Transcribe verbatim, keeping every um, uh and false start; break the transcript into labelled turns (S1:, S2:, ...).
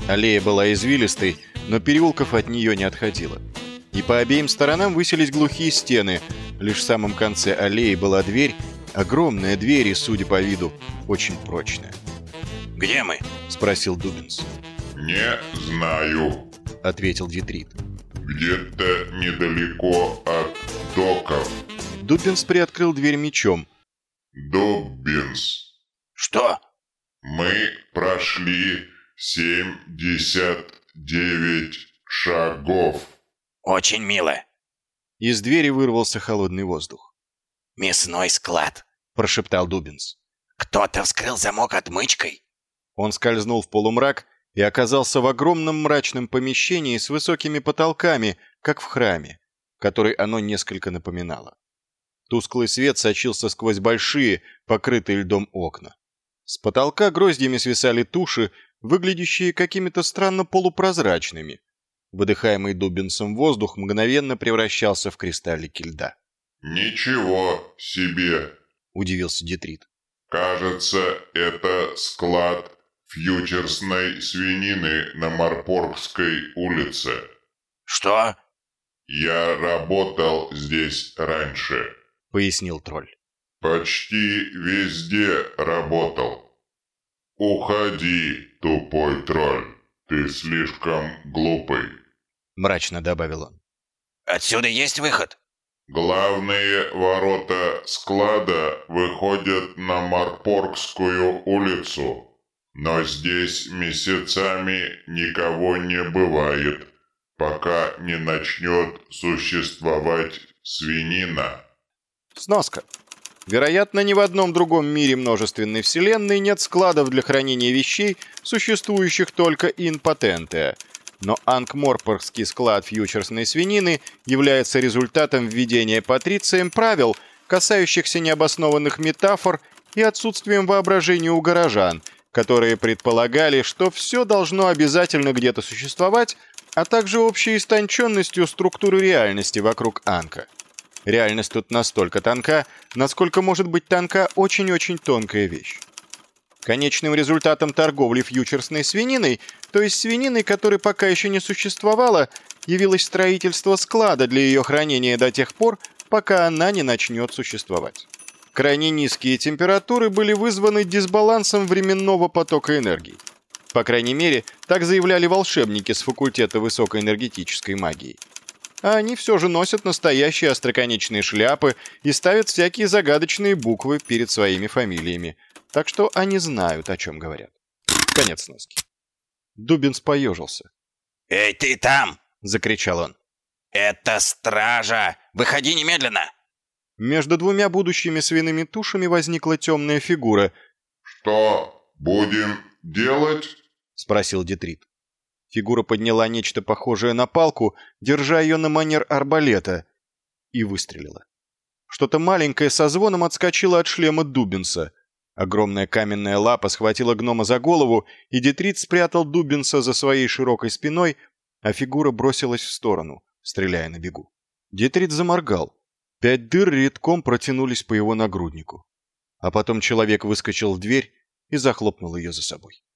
S1: Аллея была извилистой, но переулков от нее не отходило. И по обеим сторонам высились глухие стены. Лишь в самом конце аллеи была дверь, огромная дверь и, судя по виду, очень прочная.
S2: «Где мы?»
S1: — спросил Дуббинс.
S3: «Не знаю»,
S1: — ответил Дитрит.
S3: «Где-то недалеко от доков».
S1: Дуббинс приоткрыл дверь мечом.
S3: «Дуббинс,
S2: «Что?»
S3: мы прошли семьдесят девять шагов».
S2: «Очень мило.
S1: Из двери вырвался холодный воздух.
S2: Мясной склад»,
S1: — прошептал Дуббинс.
S2: «Кто-то вскрыл замок отмычкой?»
S1: Он скользнул в полумрак и оказался в огромном мрачном помещении с высокими потолками, как в храме, который оно несколько напоминало. Тусклый свет сочился сквозь большие, покрытые льдом окна. С потолка гроздьями свисали туши, выглядящие какими-то странно полупрозрачными. Выдыхаемый Дуббинсом воздух мгновенно превращался в кристаллики льда.
S3: «Ничего себе!»
S1: — удивился Дитрит.
S3: «Кажется, это склад фьючерсной свинины на Марпоргской улице».
S2: «Что?»
S3: «Я работал здесь раньше»,
S1: — пояснил тролль.
S3: «Почти везде работал. Уходи, тупой тролль, ты слишком глупый»,
S1: — мрачно добавил он.
S2: «Отсюда есть выход?»
S3: «Главные ворота склада выходят на Марпоргскую улицу, но здесь месяцами никого не бывает, пока не начнет существовать свинина».
S1: Сноска. Вероятно, ни в одном другом мире множественной вселенной нет складов для хранения вещей, существующих только in potente. Но Анкморпоргский склад фьючерсной свинины является результатом введения патрицием правил, касающихся необоснованных метафор и отсутствием воображения у горожан, которые предполагали, что все должно обязательно где-то существовать, а также общей истонченностью структуры реальности вокруг Анка. Реальность тут настолько тонка, насколько может быть тонка очень-очень тонкая вещь. Конечным результатом торговли фьючерсной свининой, то есть свининой, которой пока еще не существовало, явилось строительство склада для ее хранения до тех пор, пока она не начнет существовать. Крайне низкие температуры были вызваны дисбалансом временного потока энергии. По крайней мере, так заявляли волшебники с факультета высокоэнергетической магии. А они все же носят настоящие остроконечные шляпы и ставят всякие загадочные буквы перед своими фамилиями. Так что они знают, о чем говорят. Конец сноски. Дуббинс поежился.
S2: «Эй, ты там!»
S1: — закричал он.
S2: «Это стража! Выходи немедленно!»
S1: Между двумя будущими свиными тушами возникла темная фигура.
S3: «Что будем делать?»
S1: — спросил Дитрит. Фигура подняла нечто похожее на палку, держа ее на манер арбалета, и выстрелила. Что-то маленькое со звоном отскочило от шлема Дуббинса. Огромная каменная лапа схватила гнома за голову, и Дитрит спрятал Дуббинса за своей широкой спиной, а фигура бросилась в сторону, стреляя на бегу. Дитрит заморгал. Пять дыр редком протянулись по его нагруднику. А потом человек выскочил в дверь и захлопнул ее за собой.